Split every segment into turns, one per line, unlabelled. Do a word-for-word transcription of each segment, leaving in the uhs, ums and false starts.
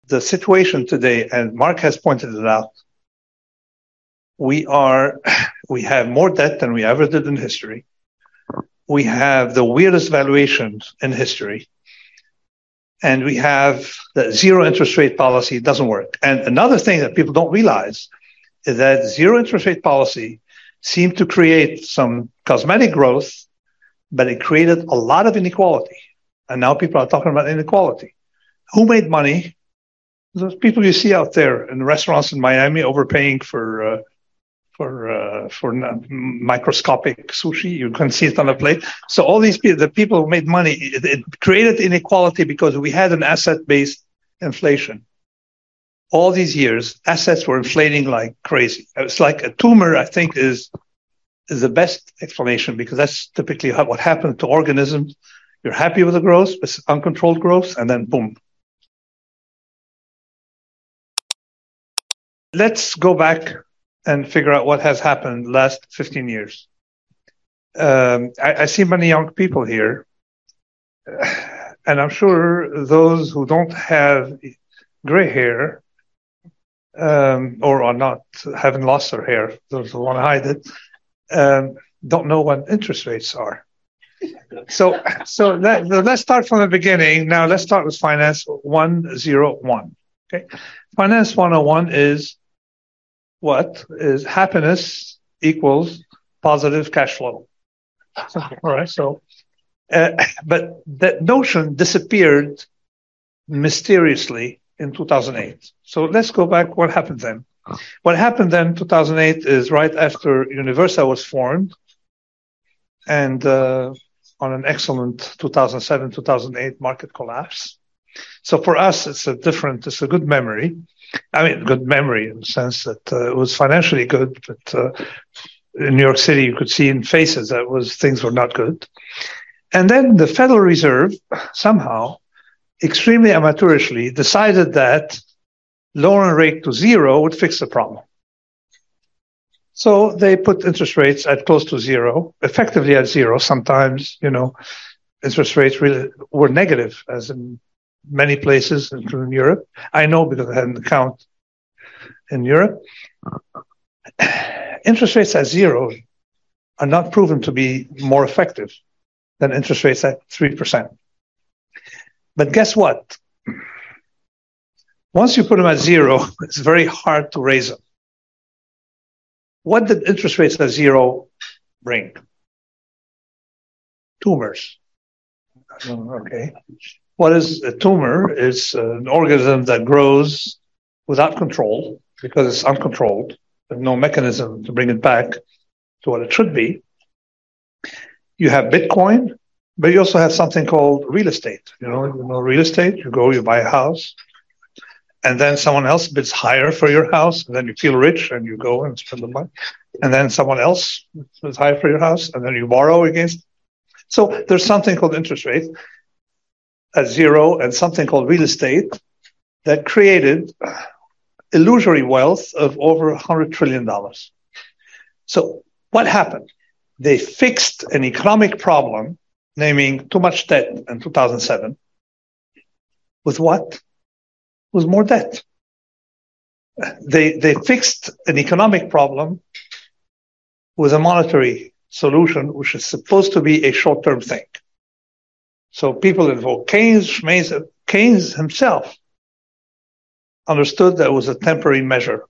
the situation today, and Mark has pointed it out, we are, we have more debt than we ever did in history. We have the weirdest valuations in history. And we have the zero interest rate policy doesn't work. And another thing that people don't realize is that zero interest rate policy seemed to create some cosmetic growth, but it created a lot of inequality. And now people are talking about inequality. Who made money? Those people you see out there in the restaurants in Miami overpaying for uh, for uh, for microscopic sushi. You can see it on a plate. So all these people, the people who made money, it, it created inequality because we had an asset-based inflation. All these years, assets were inflating like crazy. It's like a tumor, I think, is is the best explanation, because that's typically how, what happened to organisms. You're happy with the growth, it's uncontrolled growth, and then boom. Let's go back and figure out what has happened last fifteen years. Um, I, I see many young people here, and I'm sure those who don't have gray hair um, or are not, haven't lost their hair, those who want to hide it, um, don't know what interest rates are. So, so that, let's start from the beginning. Now, let's start with Finance one oh one. Okay, Finance one oh one is what is happiness equals positive cash flow. All right. So, uh, but that notion disappeared mysteriously in two thousand eight. So let's go back. What happened then? What happened then in two thousand eight is right after Universa was formed, and uh, on an excellent two thousand seven, two thousand eight market collapse. So for us, it's a different, it's a good memory. I mean, good memory in the sense that uh, it was financially good, but uh, in New York City, you could see in faces that was things were not good. And then the Federal Reserve somehow, extremely amateurishly, decided that lowering rate to zero would fix the problem. So they put interest rates at close to zero, effectively at zero. Sometimes, you know, interest rates really were negative, as in many places, including Europe. I know because I had an account in Europe. Interest rates at zero are not proven to be more effective than interest rates at three percent. But guess what? Once you put them at zero, it's very hard to raise them. What did interest rates at zero bring? Tumors. Okay. What is a tumor? It's an organism that grows without control because it's uncontrolled. There's no mechanism to bring it back to what it should be. You have Bitcoin, but you also have something called real estate. You know, you know real estate, you go, you buy a house, and then someone else bids higher for your house, and then you feel rich and you go and spend the money. And then someone else bids higher for your house, and then you borrow against. So there's something called interest rate at zero and something called real estate that created illusory wealth of over one hundred trillion dollars. So what happened? They fixed an economic problem, naming too much debt in two thousand seven, with what? With more debt. They, they fixed an economic problem with a monetary solution, which is supposed to be a short-term thing. So people invoke Keynes. Keynes himself understood that it was a temporary measure.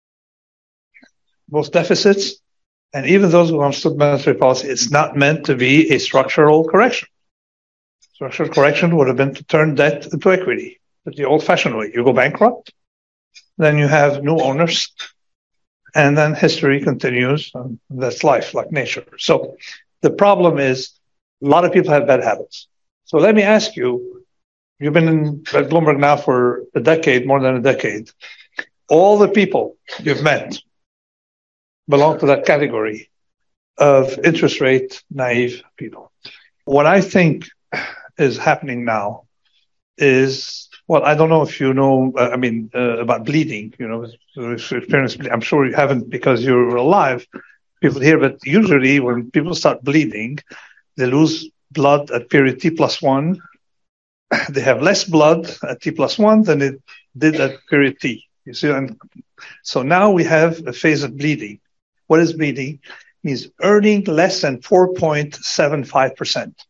Both deficits and even those who understood monetary policy, it's not meant to be a structural correction. Structural correction would have been to turn debt into equity, but the old-fashioned way. You go bankrupt, then you have new owners, and then history continues. And that's life, like nature. So the problem is a lot of people have bad habits. So let me ask you, you've been in, at Bloomberg now for a decade, more than a decade. All the people you've met belong to that category of interest rate naive people. What I think is happening now is, well, I don't know if you know, uh, I mean, uh, about bleeding, you know, experience. I'm sure you haven't because you're alive, people here, but usually when people start bleeding, they lose blood at period T plus one they have less blood at T plus one than it did at period T. You see, and so now we have a phase of bleeding. What is bleeding? It means earning less than four point seven five percent,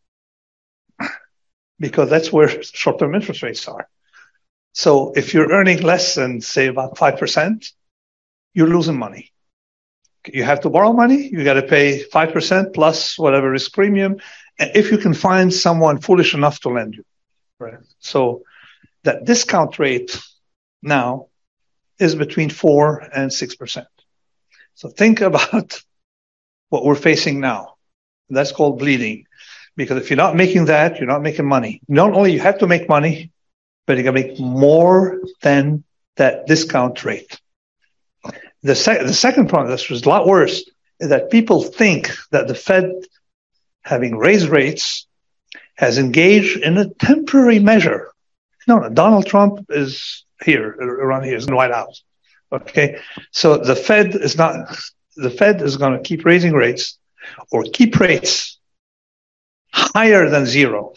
because that's where short-term interest rates are. So if you're earning less than, say, about five percent, you're losing money. You have to borrow money, you got to pay five percent plus whatever risk premium, if you can find someone foolish enough to lend you. Right? So that discount rate now is between four and six percent. So think about what we're facing now. That's called bleeding. Because if you're not making that, you're not making money. Not only you have to make money, but you're going to make more than that discount rate. The, sec- the second problem, this was a lot worse, is that people think that the Fed, having raised rates, has engaged in a temporary measure. No, no, Donald Trump is here, around here, is in the White House. Okay, so the Fed is not, the Fed is going to keep raising rates or keep rates higher than zero.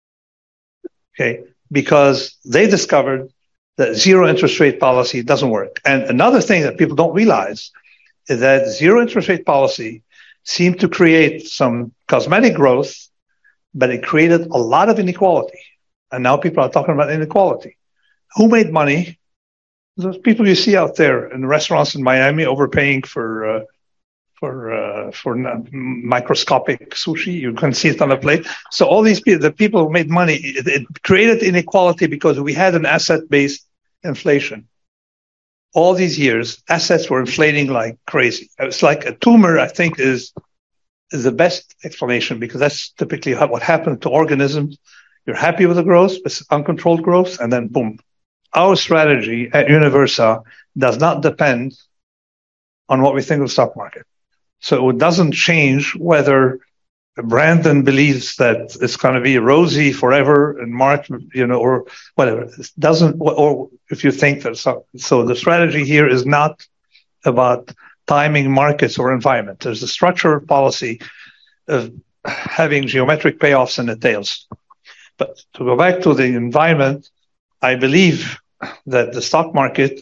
Okay, because they discovered that zero interest rate policy doesn't work. And another thing that people don't realize is that zero interest rate policy seemed to create some cosmetic growth, but it created a lot of inequality. And now people are talking about inequality. Who made money? Those people you see out there in restaurants in Miami overpaying for uh, for uh, for microscopic sushi. You can see it on the plate. So all these people, the people who made money, it, it created inequality because we had an asset-based inflation. All these years, assets were inflating like crazy. It's like a tumor, I think, is is the best explanation, because that's typically what happened to organisms. You're happy with the growth, it's uncontrolled growth, and then boom. Our strategy at Universa does not depend on what we think of the stock market. So it doesn't change whether Brandon believes that it's going to be rosy forever and Mark, you know, or whatever. It doesn't, or if you think that. So, so the strategy here is not about timing markets or environment. There's a structured policy of having geometric payoffs and the tails. But to go back to the environment, I believe that the stock market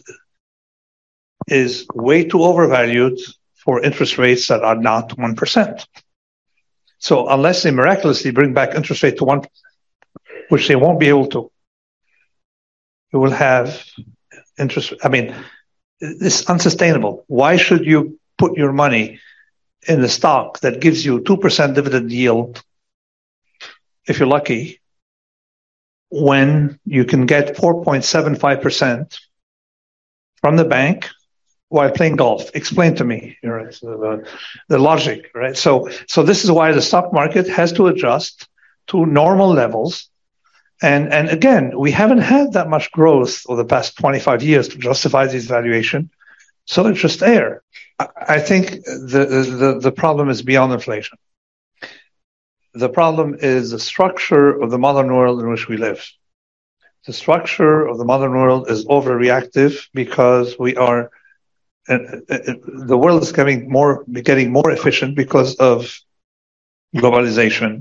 is way too overvalued for interest rates that are not one percent. So unless they miraculously bring back interest rate to one percent, which they won't be able to, you will have interest. I mean, it's unsustainable. Why should you put your money in a stock that gives you two percent dividend yield, if you're lucky, when you can get four point seven five percent from the bank while playing golf? Explain to me, right, so the, the logic, right? So, so this is why the stock market has to adjust to normal levels. And, and again, we haven't had that much growth over the past twenty-five years to justify this valuation. So it's just there. I, I think the, the, the problem is beyond inflation. The problem is the structure of the modern world in which we live. The structure of the modern world is overreactive because we are, uh, uh, the world is getting more, getting more efficient because of globalization.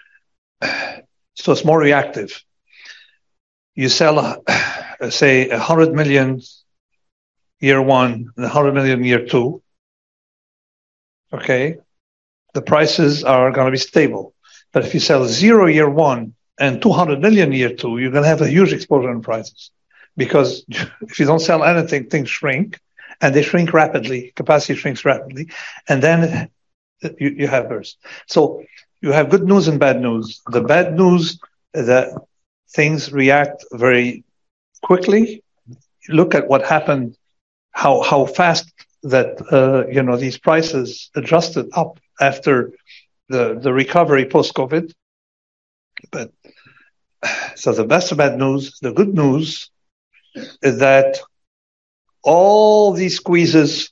So it's more reactive. You sell, uh, say, one hundred million year one and one hundred million year two. Okay. The prices are going to be stable. But if you sell zero year one and two hundred million year two, you're going to have a huge explosion in prices. Because if you don't sell anything, things shrink, and they shrink rapidly. Capacity shrinks rapidly. And then you, you have bursts. So you have good news and bad news. The bad news is that things react very quickly. Look at what happened, how how fast that uh, you know these prices adjusted up after the the recovery post-COVID. But so the best of bad news, the good news is that all these squeezes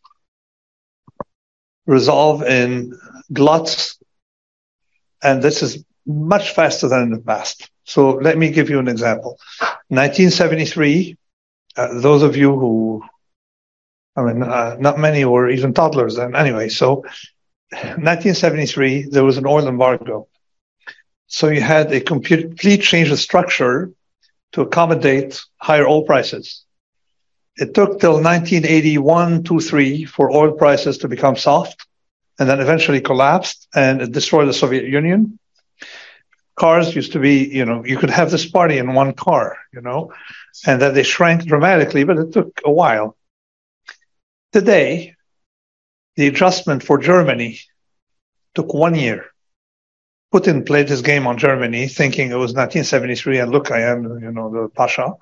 resolve in gluts, and this is much faster than in the past. So let me give you an example. nineteen seventy-three, uh, those of you who, I mean, uh, not many were even toddlers then. Anyway, so nineteen seventy-three, there was an oil embargo. So you had a complete change of structure to accommodate higher oil prices. It took till nineteen eighty-one, two, three for oil prices to become soft, and then eventually collapsed, and it destroyed the Soviet Union. Cars used to be, you know, you could have this party in one car, you know, and then they shrank dramatically, but it took a while. Today, the adjustment for Germany took one year. Putin played his game on Germany, thinking it was nineteen seventy-three, and look, I am, you know, the Pasha.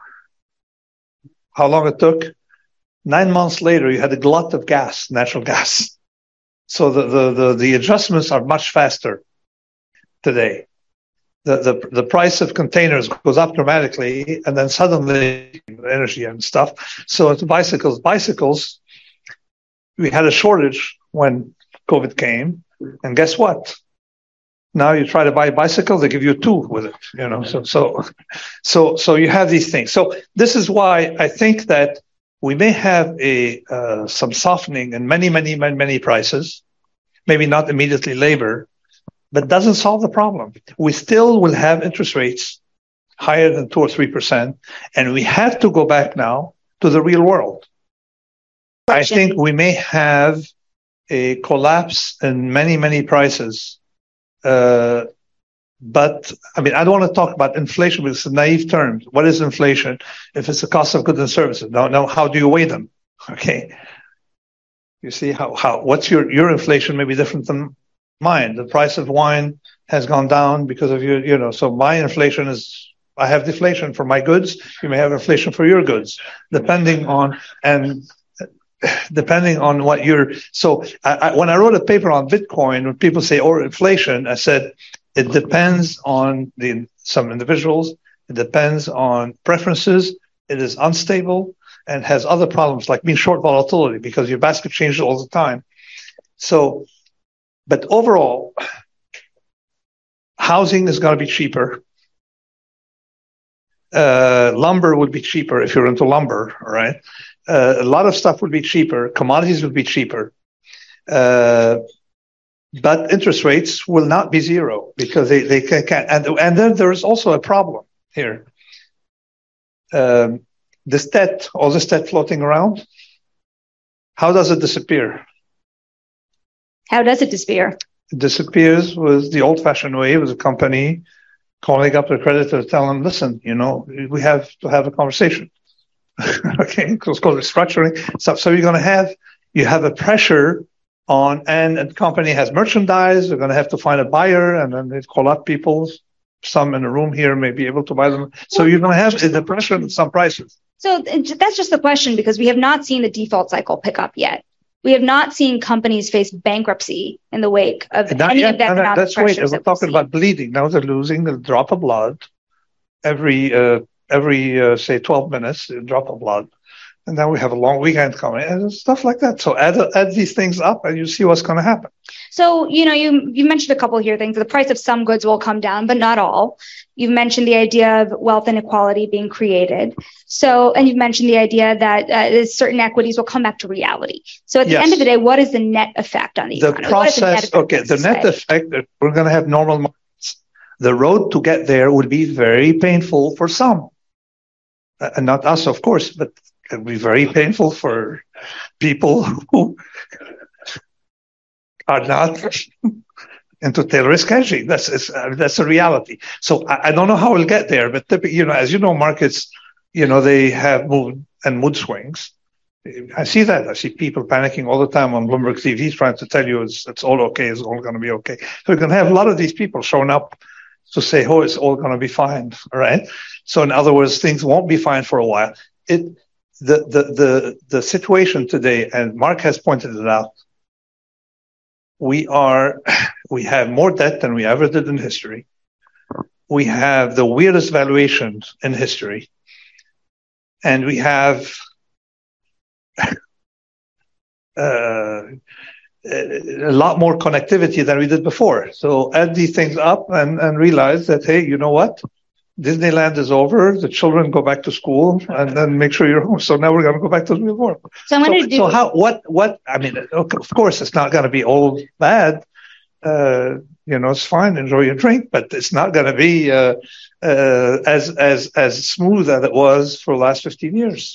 How long it took? Nine months later, you had a glut of gas, natural gas. So the, the, the, the adjustments are much faster today. The, the, the price of containers goes up dramatically, and then suddenly energy and stuff. So it's bicycles. Bicycles, we had a shortage when COVID came, and guess what? Now you try to buy a bicycle, they give you two with it, you know. So, so, so, so you have these things. So this is why I think that we may have a uh, some softening in many, many, many, many prices. Maybe not immediately labor, but doesn't solve the problem. We still will have interest rates higher than two or three percent, and we have to go back now to the real world. I think we may have a collapse in many, many prices. Uh, but I mean, I don't want to talk about inflation because it's a naive term. What is inflation? If it's the cost of goods and services. Now, now, how do you weigh them? Okay. You see how, how, what's your, your inflation may be different than mine. The price of wine has gone down because of your, you know, so my inflation is, I have deflation for my goods. You may have inflation for your goods, depending on, and depending on what you're, so I, I, when I wrote a paper on Bitcoin, when people say, or inflation, I said, it depends on the some individuals, it depends on preferences, it is unstable, and has other problems like being short volatility because your basket changes all the time. So, but overall, housing is going to be cheaper. Uh, lumber would be cheaper if you're into lumber, all right? Uh, a lot of stuff would be cheaper. Commodities would be cheaper. Uh, but interest rates will not be zero because they, they can't. And, and then there's also a problem here. Um, this debt, all this debt floating around, how does it disappear?
How does it disappear?
It disappears with the old-fashioned way, with a company calling up the creditor, telling them, listen, you know, we have to have a conversation. Okay, it's called restructuring. So, so you're going to have, you have a pressure on, and the company has merchandise, they're going to have to find a buyer, and then they call up people. Some in the room here may be able to buy them. So you're going to have the pressure on some prices.
So that's just the question, because we have not seen the default cycle pick up yet. We have not seen companies face bankruptcy in the wake of
not
any
yet.
of the economic
That's
pressures.
right. We're
that
talking about bleeding. Now they're losing a drop of blood every, uh, every uh, say, twelve minutes, a drop of blood. And then we have a long weekend coming and stuff like that. So add add these things up and you see what's going to happen.
So, you know, you you mentioned a couple here things. The price of some goods will come down, but not all. You've mentioned the idea of wealth inequality being created. So, and you've mentioned the idea that uh, certain equities will come back to reality. So at the
Yes.
end of the day, what is the net effect on the,
the
economy?
process?
The
okay, the net effect that we're going to have normal markets. The road to get there would be very painful for some, uh, and not us, of course, but it would be very painful for people who are not into tail risk hedging. That's it's, uh, that's a reality. So I, I don't know how we'll get there, but typically, you know, as you know, markets, you know, they have mood and mood swings. I see that. I see people panicking all the time on Bloomberg T V trying to tell you it's it's all okay, it's all going to be okay. So we're going to have a lot of these people showing up to say, oh, it's all going to be fine, all right? So in other words, things won't be fine for a while. It the the the the situation today, and Mark has pointed it out, we are we have more debt than we ever did in history. We have the weirdest valuations in history, and we have uh, a lot more connectivity than we did before. So add these things up and, and realize that, hey, you know what? Disneyland is over. The children go back to school, and then make sure you're home. So now we're going to go back to the real world.
So, I'm
so,
going to do.
So how? What? What? I mean, okay, of course, it's not going to be all bad, uh, you know, it's fine, enjoy your drink, but it's not going to be uh, uh, as as as smooth as it was for the last fifteen years.